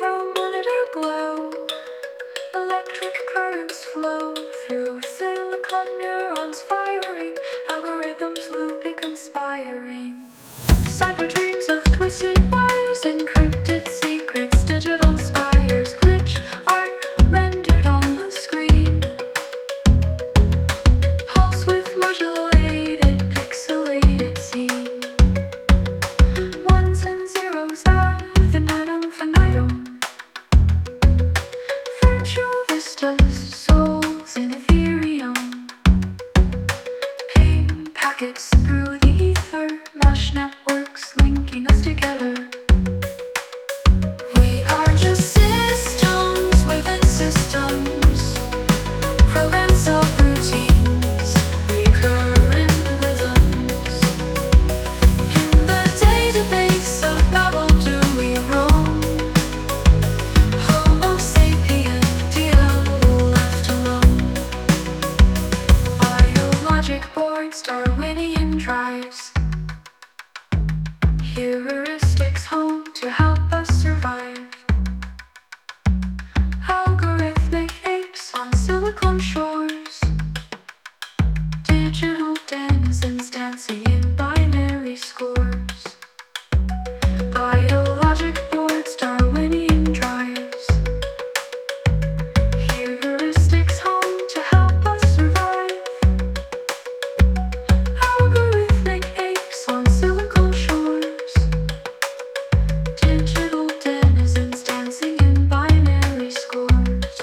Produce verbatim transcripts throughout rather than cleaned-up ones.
monochrome monitor glow. Electric currents flow through silicon neurons firing, algorithms looping conspiring. Cyber dreams of twisted wires, encrypted secrets, digital spires, glitch art rendered on the screen. Pulse with modulated, pixelated scene. Ones and zeros of the atom infinitum. Virtual vistas, souls in Ethereum. Ping packets through the ether, mesh networks linking us together. We are just systems within systems, programs of routines, recurrent rhythms. In the database of Babel do we roam? Homo sapiential, left alone. Biologic boards, Darwinian drives. Heuristics home to help us survive. Algorithmic apes on silicon shores. Digital denizens dancing in binary scores. Biologic boards, Darwinian drives. Heuristics home to help us survive. Algorithmic apes on silicon shores. Digital denizens dancing in binary scores.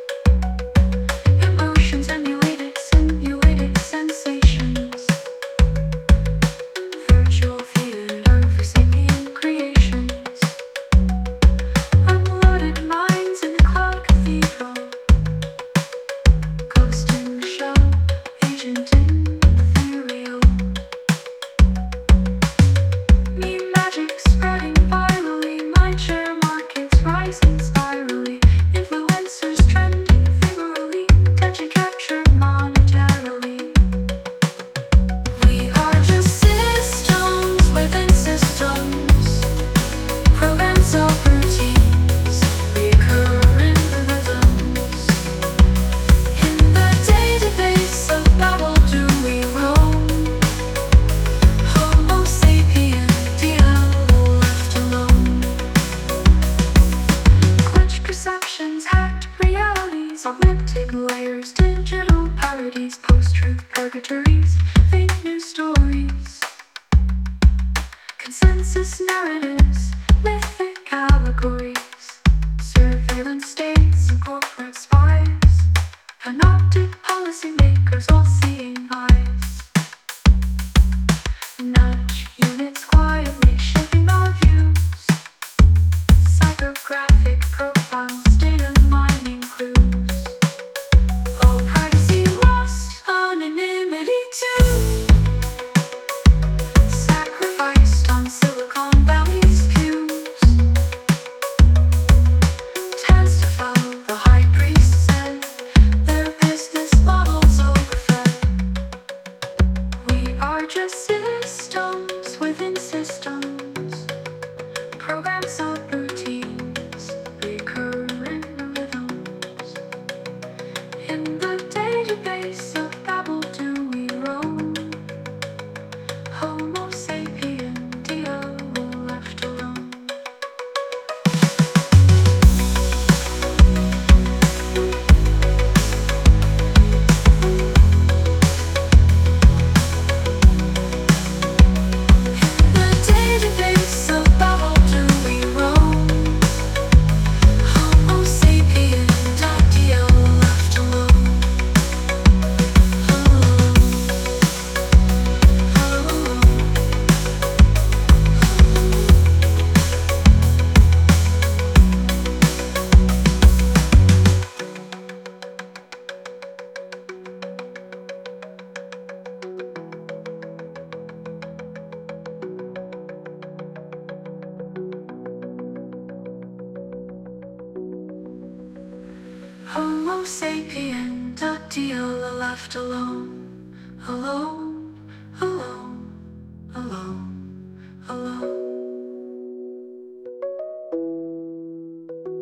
Emotions emulated, simulated sensations. Virtual theater for sapient creations. Unloaded minds in the cloud cathedral. Ghost in the shell, agent in ethereal. Meme magic spreading virally, mindshare markets rising spirally. Influencers trending virally, attention captured monetarily. We are just systems within systems, programs of routines, recurrent rhythms. In the database of Babel do we roam? Homo sapiential, left alone. Glitch perceptions, hacked realities, augmented layers, digital parodies, post-truth purgatories, fake news stories. Consensus narratives, mythic allegories. Surveillance states and corporate spies. Panoptic policymakers, all-seeing eyes. Nudge units quietly shaping our views. Psychographic profiles, data mining clues. Oh, privacy lost, anonymity too. Sacrificed on Silicon Valley's pews. Testify, the high priest said, their business models overfed. We are just systems within systems, programs of routines, recurrent rhythms. In the database of Babel do we roam? Homo sapiential, left alone. The database of Babel do we roam? Homo sapiential, left alone. Homo sapiential, left alone, alone, alone, alone, alone.